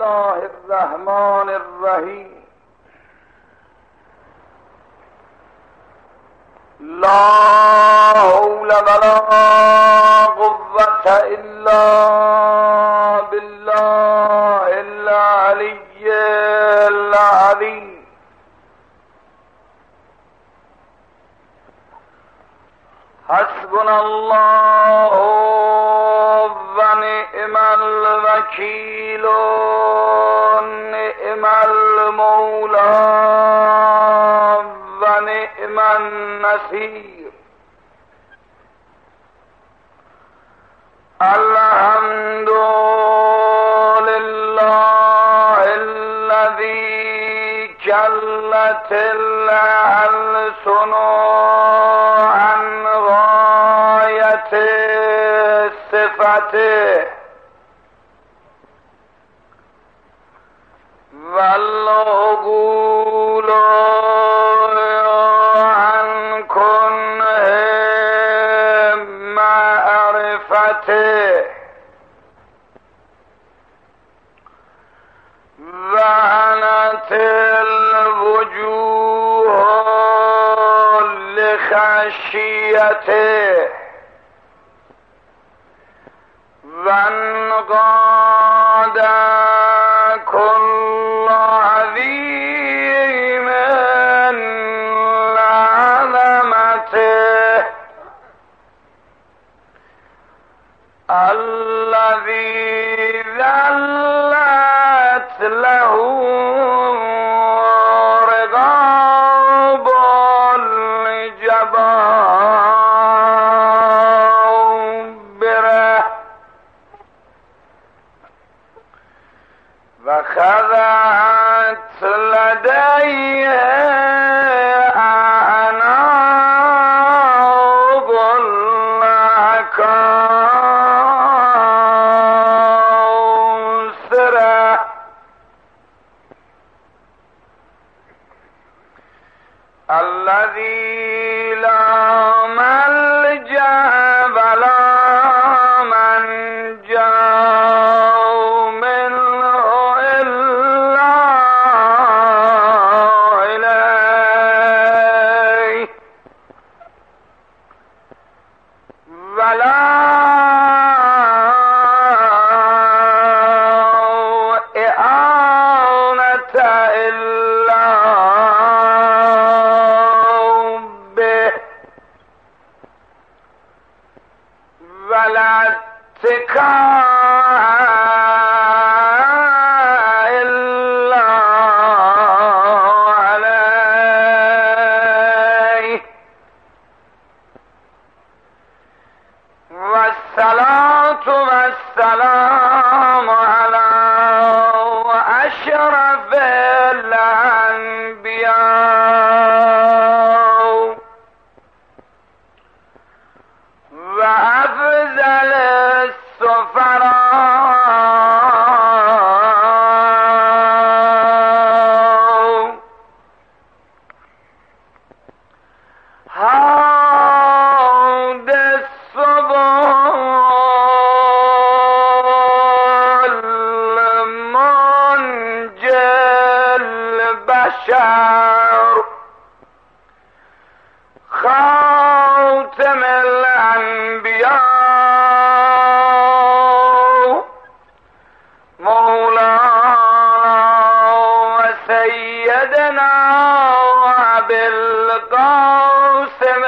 الله الرحمن الرحیم. لا حول ولا قوة الا بالله العلی العظیم. حسبنا الله و نعم الوکیل و نعم المولا و نعم النصیر. الحمد لله الذي كلت الألسن عن غاية صفته والعقول عن كنه معرفته وعنت الوجوه لخشيته وانقاد كل عظيم لعظمته الذي ذلت له رقاب الجبابرة وخضعت لديه أعناق الأكاسرة الذي لا ملجأ ولا منجا منه إلا إليه ولا إعانة إلا به ولا اتكاء إلا عليه. والصلاة والسلام على أشرف الأنبياء وأفضل السفراء هاد السبل منجي البشر خاتم الأنبياء مولانا وسيدنا أبي القاسم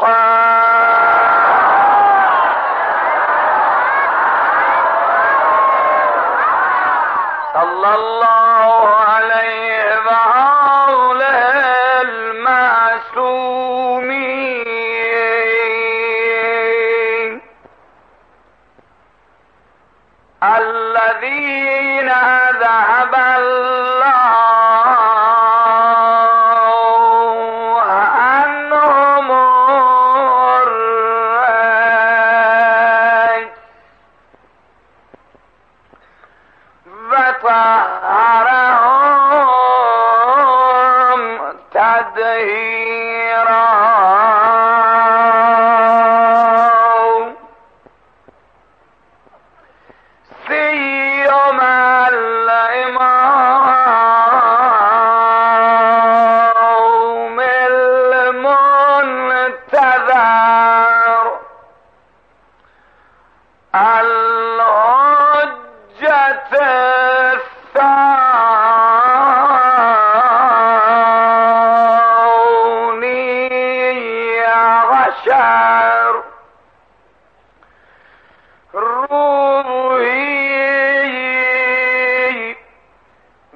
محمد صلى الله عليه وآله المعصومين الذين ذهب الله عنهم الرجس وطهرهم تطهيرا. سيما الإمام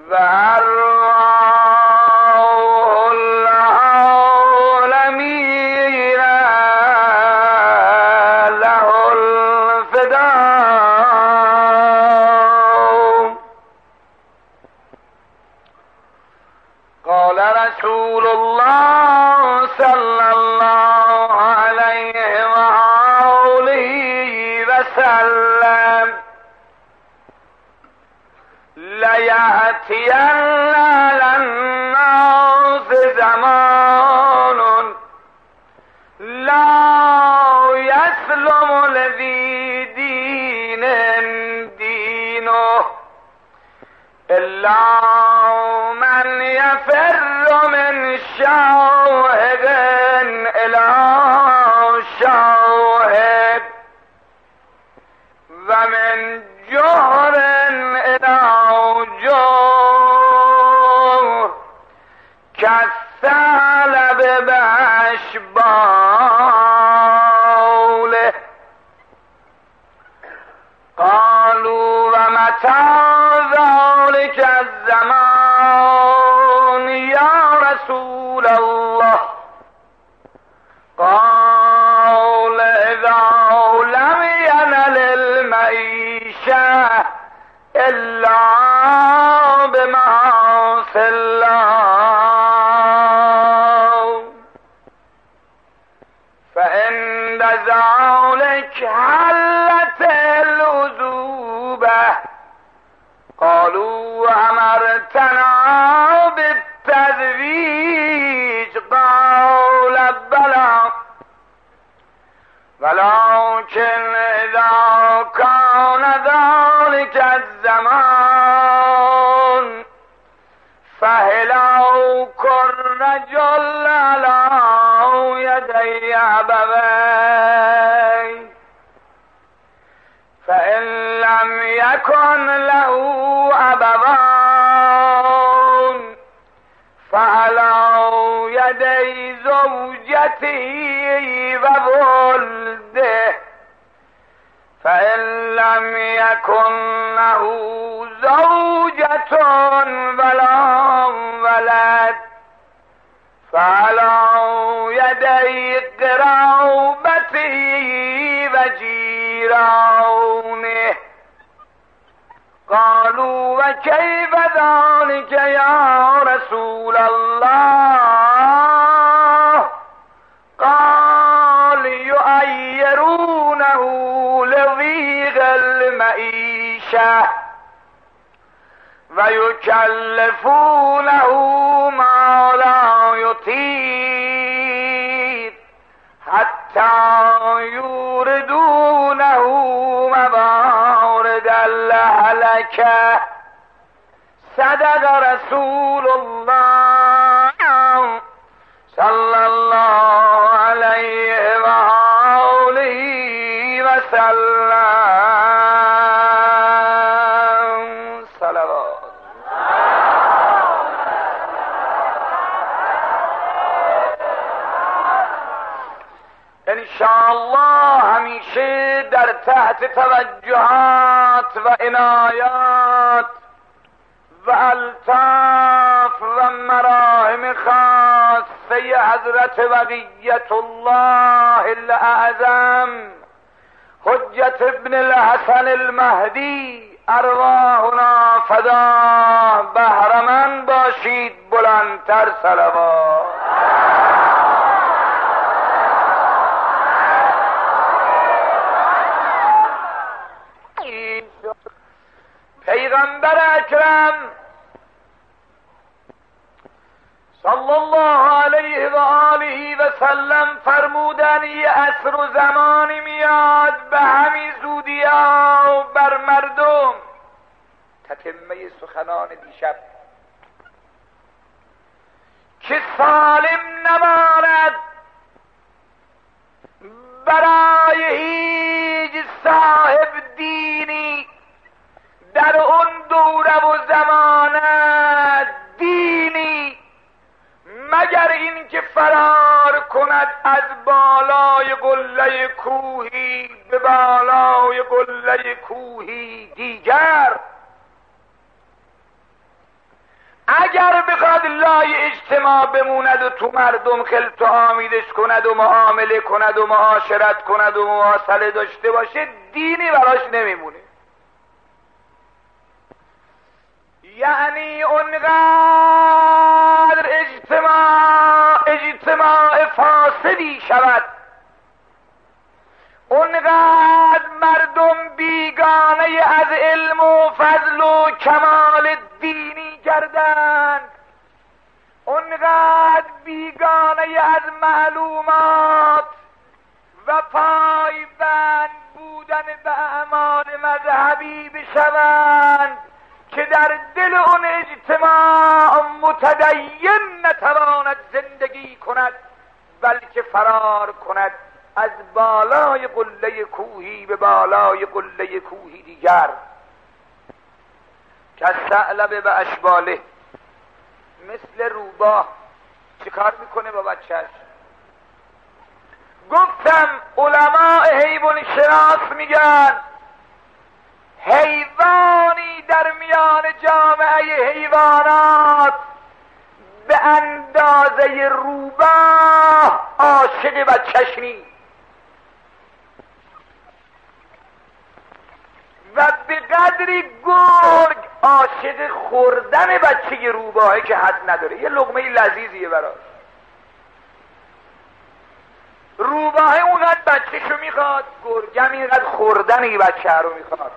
و ارواح العالمین له الفداء. قال رسول الله صلى الله عليه وآله وسلم ليأتين على الناس زمان لا يسلم لذي دين دينه إلا من يفر من شوهد إلى شوهد ومن جهر إلى جهر كالثعلب بأشباله. قالوا ومتى ذلك الزمان يا رسول الله؟ قال إذا لم ينل المعيشة إلا بمعاصي الله فعند ذلك حلت العذوبة. قالوا أمرتنا بالتزويج؟ قال بلى ولكن إذا كان ذلك الزمان فهلاك الرجل على يدي أبويه فإن لم يكن له أبوان فعلى يدي زوجته وولده فإن لم يكن له زوجة ولا ولد فعلى يدي قرابته وجيرانه. قالوا وكيف ذلك يا رسول الله؟ قال يؤيرونه لضيق المعيشة ويكلفونه ما لا يطيق حتى يوردونه موارد الهلكة. صدق رسول الله صلى الله عليه وآله وسلم. صلوات. انشاءالله همیشه در تحت توجهات و عنایات و الطاف و مراهم خاصه حضرت بقیت الله الاعظم حجت ابن الحسن المهدی ارواحنا فدا بهرمند باشید. بلندتر صلوات. پیغمبر اکرم صلی الله علیه و آله و سلم فرمودن یه عصر و زمانی میاد به همین زودی ها بر مردم. تتمه سخنان دیشب که سالم نماند برای هیچ صاحب دینی در اون دوره و زمانه دینی مگر این که فرار کند از بالای قله کوهی به بالای قله کوهی دیگر. اگر بخواد لای اجتماع بموند و تو مردم خلط و آمیدش کند و معامله کند و معاشرت کند و مواصله داشته باشه، دینی براش نمیمونه. یعنی اونقدر اجتماع فاسدی شود، اونقدر مردم بیگانه از علم و فضل و کمال دینی گردند، اونقدر بیگانه از معلومات و پایبند بودن به اعمال مذهبی بشوند که در دل اون اجتماع متدین نتواند زندگی کند، بلکه فرار کند از بالای قله کوهی به بالای قله کوهی دیگر. که ثعلب به اشباله، مثل روباه چه کار میکنه با بچهش؟ گفتم علماء حیوان شناس میگن حیوانی در میان جامعه حیوانات به اندازه روباه عاشق بچه‌ش نیست و به قدری گرگ عاشق خوردن بچه روباهه که حد نداره. یه لقمه لذیذیه براش. روباهه اونقدر بچه‌شو میخواد، گرگم اینقدر خوردن این بچه رو میخواد.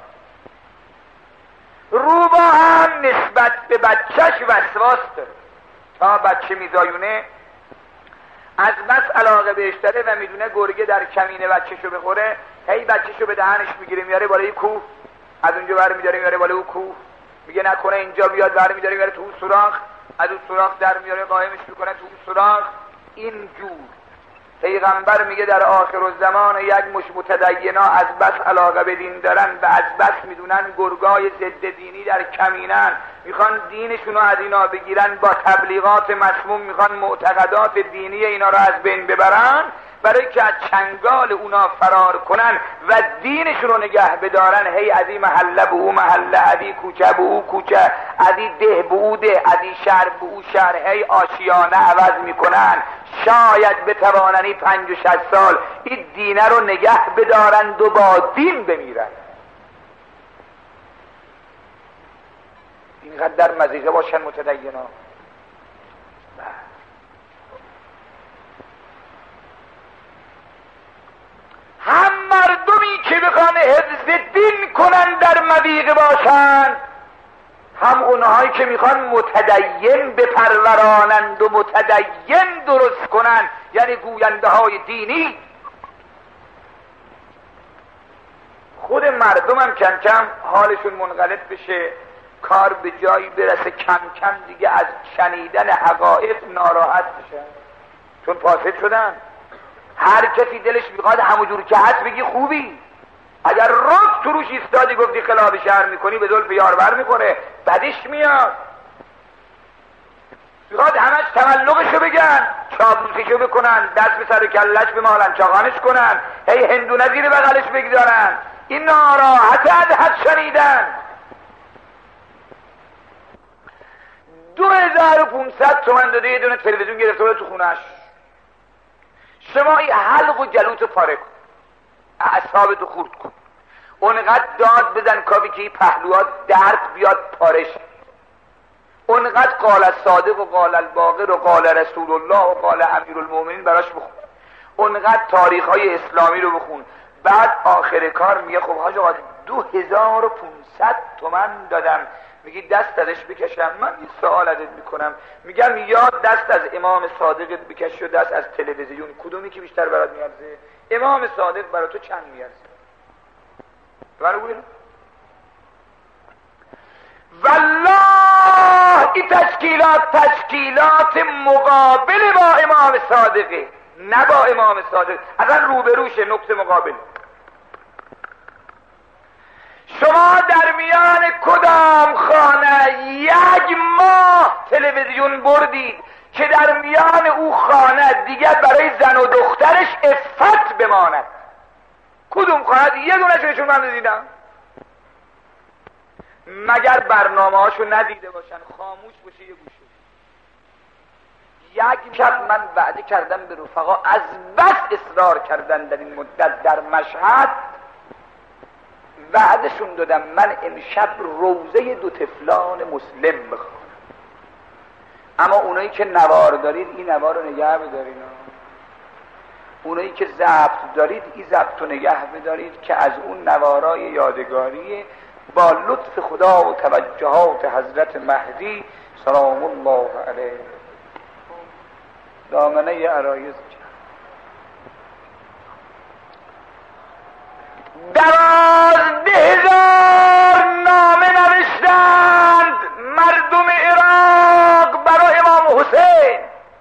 روباه هم نسبت به بچهش وسواس داره. تا بچه میزایونه از بس علاقه بهش داره و میدونه گرگه در کمینه بچهشو بخوره، هی بچهشو به دهنش میگیره میاره بالای کوه، از اونجا برمی‌داره میاره بالای اون کوه، میگه نکنه اینجا بیاد، برمی‌داره میاره تو اون سوراخ، از اون سوراخ در میاره قائمش میکنه تو اون سوراخ. اینجور پیغمبر میگه در آخر الزمان یک مش متدینا از بس علاقه به دین دارن و از بس میدونن گرگای ضد دینی در کمینن، میخوان دینشونو از اینا بگیرن، با تبلیغات مسموم میخوان معتقدات دینی اینا رو از بین ببرن برای که از چنگال اونا فرار کنن و دینشون رو نگه بدارن. هی از این محله به او محله، از این کوچه به او کوچه، از این ده به او ده، از این شهر به او شهر، هی آشیانه عوض میکنن. شاید بتوانن 50 و 60 سال این دینه رو نگه بدارند و با دین بمیرن. اینقدر در مزیقه باشن متدینا. هم مردمی که بخوان حفظ دین کنن در مضیقه باشن، هم اونهایی که میخوان متدین بپرورانند و متدین درست کنن، یعنی گوینده های دینی. خود مردم هم کم کم حالشون منقلب بشه، کار به جایی برسه، کم کم دیگه از شنیدن حقایق ناراحت بشن، چون فاسد شدن. هر کسی دلش میخواد همونجور که هست بگی خوبی، اگر رک تو روش ایستادی گفتی خلاف شهر میکنی به زلف یار بر میکنه، بدش میاد. میخواد همش تملقشو بگن، چابلوسیشو بکنن، دست به سر کلش بمالن، چاقانش کنن، هی هندونه زیر بغلش بگذارن. این ناراحت از حد شنیدن. 2500 تومن داده یه دونه تلویزیون گرفته بود تو خونش. شما این حلق و جلوت پاره کن، اعصابتو خورد کن، اونقدر داد بزن کافی که این پهلوات درد بیاد پارش، اونقدر قال الصادق و قال الباقر و قال رسول الله و قال امیرالمومنین براش بخون، اونقدر تاریخ های اسلامی رو بخون. بعد آخر کار میگه خب حاج آقا 2500 تومن دادم، میگی دست ازش بکشم؟ من یه سوال ازت میکنم، میگم یا دست از امام صادقت بکش و دست از تلویزیون، کدومی که بیشتر برات میارزه؟ امام صادق برای تو چند میارزه؟ برای بگیرم والله این تشکیلات مقابل با امام صادقه، نه با امام صادق، اصلا روبروشه، نقطه مقابل. شما در میان کدام خانه یک ماه تلویزیون بردید که در میان او خانه دیگر برای زن و دخترش عفت بماند؟ کدوم خانه؟ یه دونه‌شو نشون من دیدم، مگر برنامه هاشو ندیده باشن، خاموش باشه یه گوشه. یک شب من وعده کردم به رفقا، از بس اصرار کردن در این مدت در مشهد، وعدشون دادم من امشب روضه دو طفلان مسلم بخونم، اما اونایی که نوار دارید این نوار رو نگه بدارین، اونایی که ضبط دارید این ضبط رو نگه بدارید که از اون نوارای یادگاری با لطف خدا و توجهات حضرت مهدی سلام الله علیه دامنه عرایض 12,000 نامه نوشتند مردم عراق برای امام حسین.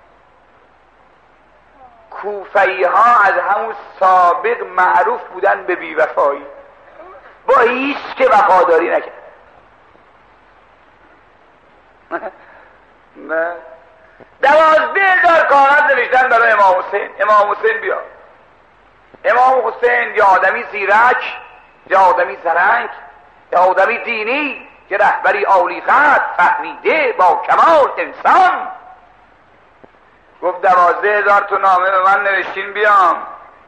کوفه‌ای ها از همون سابق معروف بودن به بی‌وفایی، با هیچ که وفاداری نکرد. نه 12,000 کاغذ نوشتن برای امام حسین. امام حسین بیا. امام حسین یا آدمی زیرک، یا آدمی زرنگ، یا آدمی دینی که رهبری عالی قدر فهمیده با کمال انسان. گفت 12,000 تا نامه به من نوشتین بیام،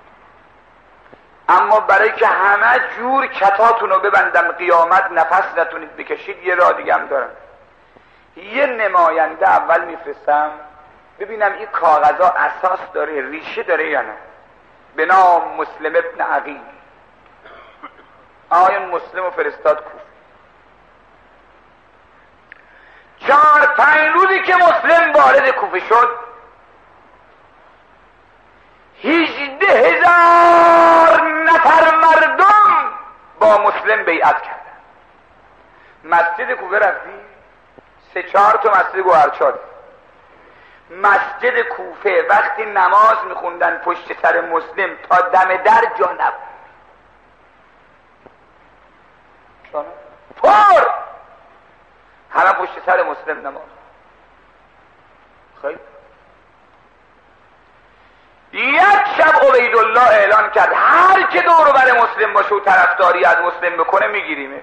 اما برای که همه جور کتاتون رو ببندم قیامت نفس نتونید بکشید یه راه دیگه هم دارم. یه نماینده اول میفرستم ببینم این کاغذها اساس داره، ریشه داره یا نه. به نام مسلم ابن عقیل. آیون مسلم و فرستاد کوفه. 4-5 روزی که مسلم وارد کوفه شد 18,000 نفر مردم با مسلم بیعت کردن. مسجد کوفه رفتی 3-4 تا مسجد گوهرچاد. مسجد کوفه وقتی نماز میخوندن پشت سر مسلم تا دم در جا نبود، پر همه پشت سر مسلم نماز. خیلی یک شب عبیدالله اعلان کرد هر که دور و بر مسلم باشه و طرفداری از مسلم بکنه میگیریمش.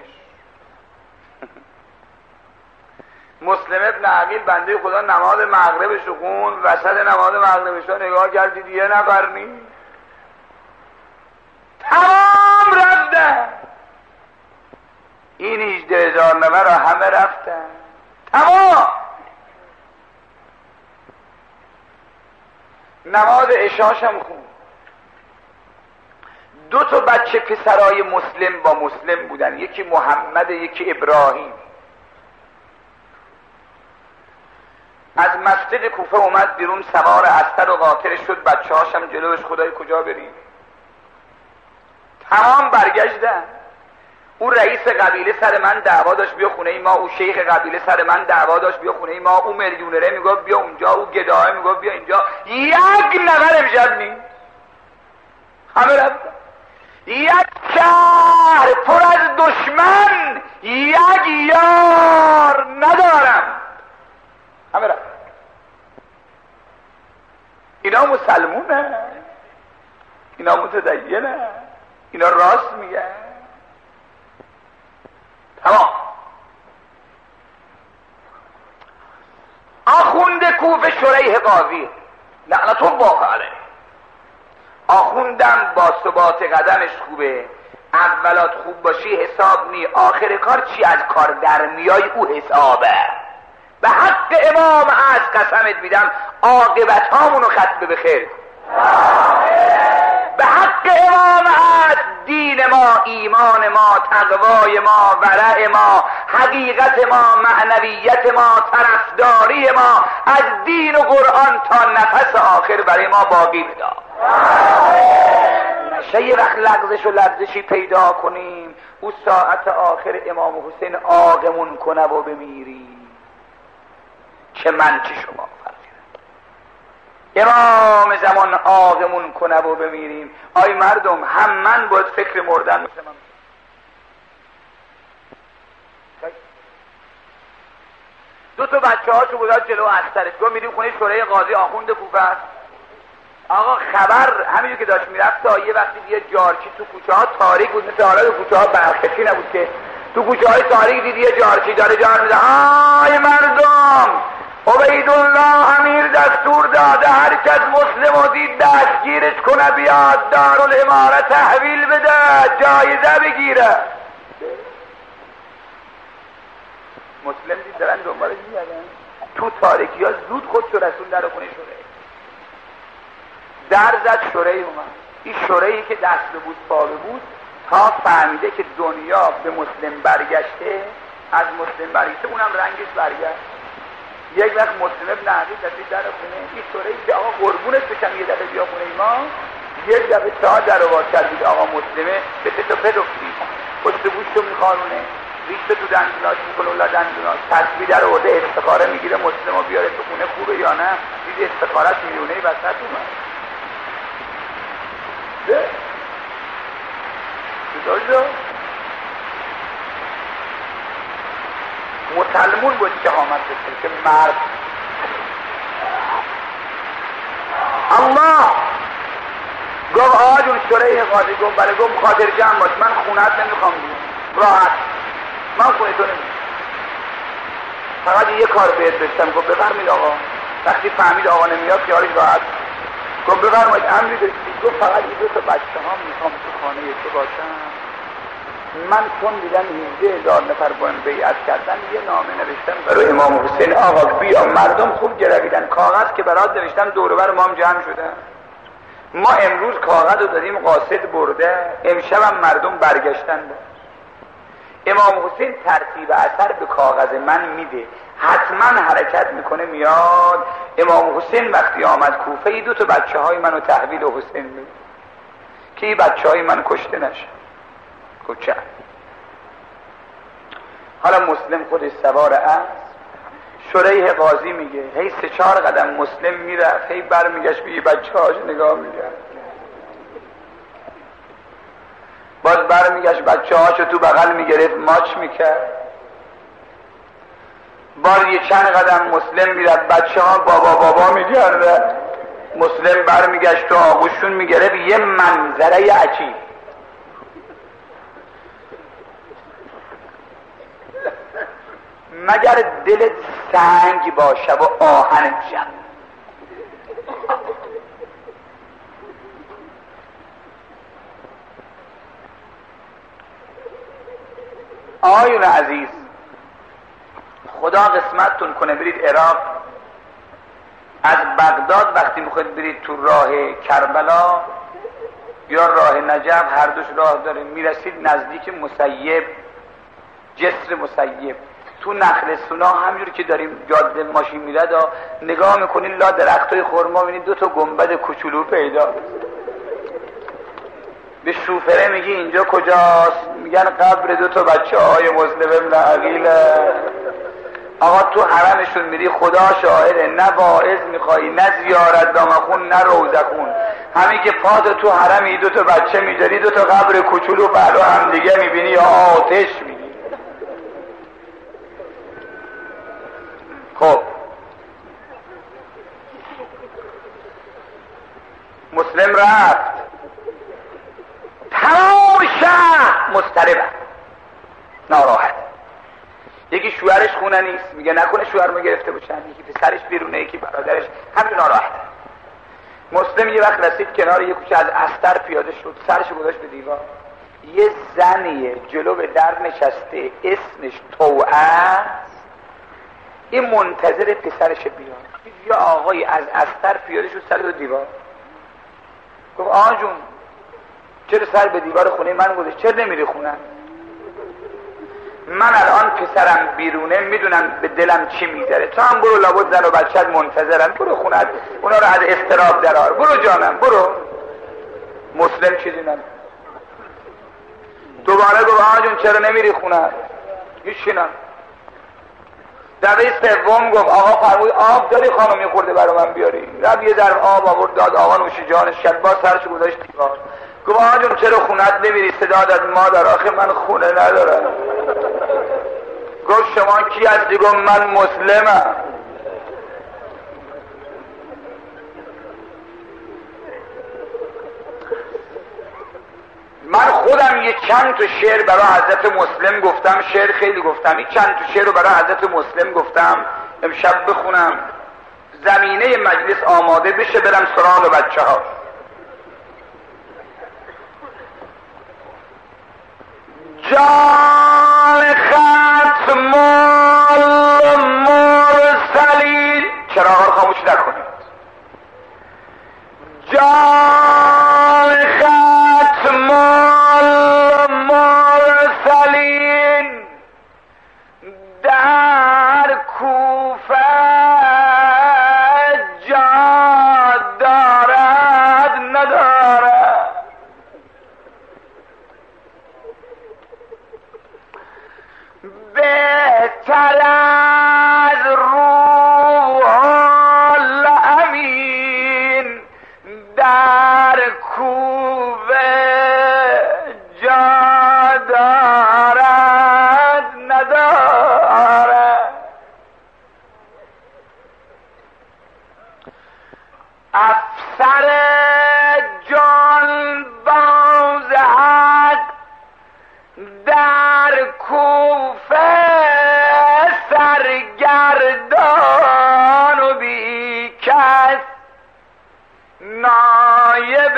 مسلم ابن عقیل بنده خدا نماز مغربش رو خوند، وسط نماز مغربش رو نگاه کردید یه نفر نیست، تمام رفتن. این 18,000 نفر رو همه رفتن تمام. نماز عشاش هم خوند. 2 تا بچه پسرای مسلم با مسلم بودن، یکی محمد یکی ابراهیم. از مسجد کوفه اومد بیرون، سوار استر و قاطر شد، بچه هاشم جلوش خدای کجا بریم. تمام برگشتن. اون رئیس قبیله سر من دعوا داشت بیا خونه ما، او شیخ قبیله سر من دعوا داشت بیا خونه ما، او میلیونره میگفت بیا اونجا، او گداه میگفت بیا اینجا. یک نفر امشب نیست، همه رفتن. یک شهر پر از دشمن، یک یار ندارم، همه رفتن. اینا مسلمونه، اینا متدینه، اینا راست میگن. تمام. آخوند کوفه شریح قاضی لعنت الله علیه. آخوندم با ثبات قدمش خوبه، اولات خوب باشی حساب نی، آخر کار چی از کار در میای او حسابه. به حق امام از قسمت میدم عاقبت هامونو ختم بخیر. به حق امام از دین ما، ایمان ما، تقوای ما، ورع ما، حقیقت ما، معنویت ما، طرفداری ما از دین و قرآن تا نفس آخر برای ما باقی بدا. نشه یه وقت لغزش و لرزشی پیدا کنیم او ساعت آخر امام حسین آقمون کنه و بمیری که من چی شما امام زمان آقمون کنه و بمیریم. آی مردم هم من باید فکر مردن باشم. 2 تا بچه هاشو گذاشت جلو استرش، گفت میریم خونه شورای قاضی آخوند کوفه است. آقا خبر همینجور که داشت میرفت تا یه وقتی یه جارچی تو کوچه ها تاریک بود، مثل حالا تو کوچه ها برخشی نبود که تو کوچه های تاریک دید یه جارچی داره جار میده. آی مردم عبیدالله امیر دستور داده هر کس مسلم رو دید دستگیرش کنه بیاد دارالاماره تحویل بده جایزه بگیره. مسلم دید دارن دنبالش میگردن تو تاریکی ها زود خودشو رسول در خونه شوره در زد. شوره اومد. این شوره‌ای که دست بود پا بود تا فهمیده که دنیا به مسلم برگشته، از مسلم برگشته، اونم رنگش برگشت. یک وقت مسلم ابن عقیل رسید در خونه این شوره‌ای که آقا قربونت بشم یه دفعه بیا خونه ما. یک دفعه چهار در رو باز کردید آقا مسلمه به تو پدوکتی پشت گوشتو میخارونه ریشته تو دندوناش میکنه اولا دندوناش تصویر در آورده استخاره میگیره مسلم رو بیاره تو خونه خوبه یا نه. دید استخارهش میونه وسط اومد. چطور شد؟ مسلمون بود که آمد بسید که مرد الله گفت آقا جون شوره قاضی گفت بله گفت خاطر جمع باش من خونت نمیخوام بیام راحت من خونه تو نمیخوام فقط یه کار بهت داشتم. گفت بفرمید آقا. وقتی فهمید آقا نمیاد خیالش راحت گفت بفرمایید امری داشتی. گفت فقط این 2 بچه ها میخوام تو خانه تو باشم. من چون دیدم 17,000 نفر با این بیعت کردن یه نامه نوشتم برای امام حسین آقا بیا. مردم خوب گرویدن کاغذ که برات نوشتم دور و بر امام جمع شدن. ما امروز کاغذ رو دادیم قاصد برده امشب هم مردم برگشتن. امام حسین ترتیب اثر به کاغذ من میده حتما حرکت میکنه میاد. امام حسین وقتی آمد کوفه 2 بچه های منو تحویل حسین میده که این بچه های من کشته نشه. چه؟ حالا مسلم خودش سوار است. شریح قاضی میگه هی 3-4 قدم مسلم میرفت هی برمیگشت به بچه هاش نگاه میکرد باز برمیگشت بچه هاشو تو بغل میگرفت ماچ میکرد. باز یه چند قدم مسلم میرفت بچه ها بابا میگرد. مسلم برمیگشت تو آغوششون میگرفت. یه منظره عجیب. مگر دلت سنگ باشه و آهن جمع. آقایون عزیز خدا قسمتتون کنه برید عراق. از بغداد وقتی میخواید برید تو راه کربلا یا راه نجف هر دوش راه داره میرسید نزدیک مسیب جسر مسیب تو نخل سونا همجور که داریم جاده ماشین میره نگاه میکنین لا درختای خرما بینید 2 گنبد کوچولو پیدا. به شوفره میگی اینجا کجاست؟ میگن قبر 2 بچه های مسلم ابن عقیل. آقا تو حرمشون میری خدا شاهده نه واعظ میخوایی نه زیارت دامخون نه روزخون. همین که پات تو حرمی 2 بچه میذاری 2 قبر کوچولو پهلو هم دیگه میبینی یا آتش میبینی. خب مسلم رفت تمام شهر مضطربه ناراحت. یکی شوهرش خونه نیست میگه نکنه شوهرمو گرفته باشن، یکی پسرش بیرونه یکی برادرش همین ناراحت. مسلم یه وقت رسید کنار یه کوچه از استر پیاده شد سرش گذاشت به دیوار. یه زنیه جلو به در نشسته اسمش توعه است. این منتظر پسرش بیاد. یه آقای از استر پیاده شد سر به دیوار. گفت آقا جون چرا سر به دیوار خونه من گذاشت؟ چرا نمیری خونه؟ من الان پسرم بیرونه میدونم به دلم چی میذاره. تو هم برو لابد زن و بچت منتظرن برو خونت اونا رو از اضطراب درار. برو جانم برو. مسلم چیزی نمیده. دوباره گفت آقا جون چرا نمیری خونه؟ هیچی. دفعه سوم گفت آقا فرمود آب داری خانم خورده برای من بیاری؟ رفت یه ظرف آب آورد داد آقا نوش جانش شد. باز سرش گذاشت دیوار. گفت آقا جون چرا خونت نمیری؟ صدا داد مادر آخه من خونه ندارم. گفت شما کی هستی؟ گفت من مسلمم. من خودم یه چند تا شعر برای حضرت مسلم گفتم. شعر خیلی گفتم. این چند تا شعر رو برای حضرت مسلم گفتم امشب بخونم. زمینه مجلس آماده بشه برم سراغ بچه ها. جان ختم المرسلین، چراغ رو خاموش نکنید. جان ختم المرسلین در کوفه جا دارد ندارد، بهتر از روح الامین در کوفه جا دارد ندارد. افسر جان باز حق در کوفه سرگردان و بی کس، نایب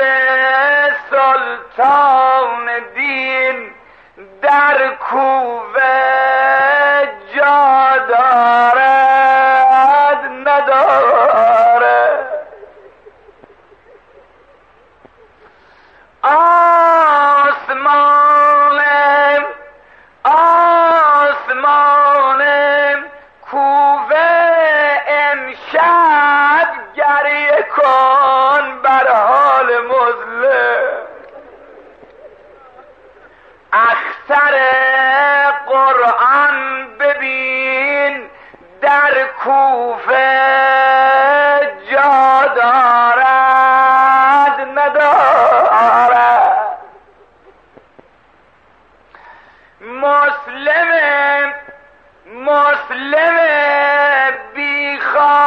سلطان دین در کوفه جا دارد ندارد. آسمان کوفه امشب گریه کن بر حال مظلم، اختر قرآن ببین در کوفه جا دارد ندارد. مسلم بی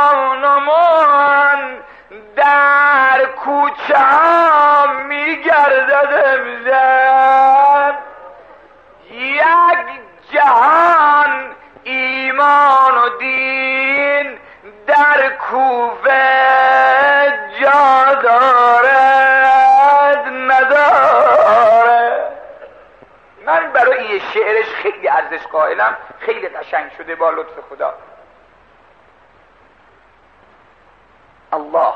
خانمان در کوچه ها می گردد امشب، یک جهان ایمان و دین در کوفه جا دارد ندارد. من برای این شعرش خیلی ارزش قائلم، خیلی قشنگ شده با لطف خدا. الله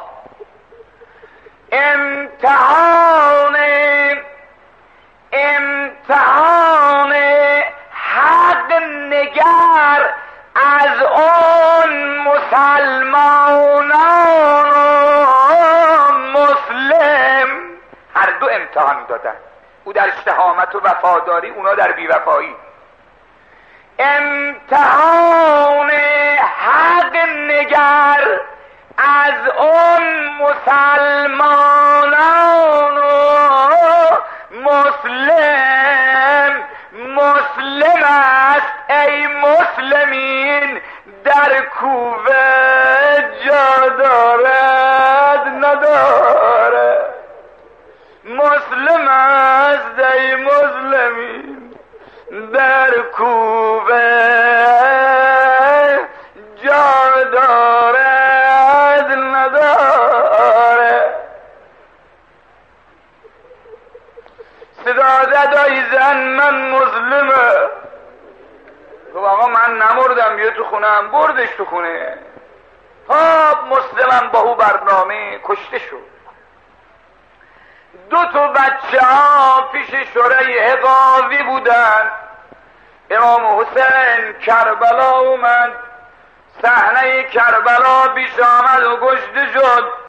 امتحان حق نگر از اون مسلمانان مسلم، هر دو امتحان دادن، او در شهامت و وفاداری، اونا در بیوفایی. امتحان حق نگر از اون مسلمانان مسلم، مسلم است ای مسلمین در کوفه جا دارد ندارد. مسلم است ای مسلمین در کوفه جا دارد ندارد. صدا زد آی زن من مسلمه، گفت آقا من نمردم بیا تو خونم، بردش تو خونه. مسلمم با او برنامه کشته شد. دو تا بچه ها پیش شریح قاضی بودن. امام حسین کربلا اومد، صحنه کربلا پیش آمد و کشته شد.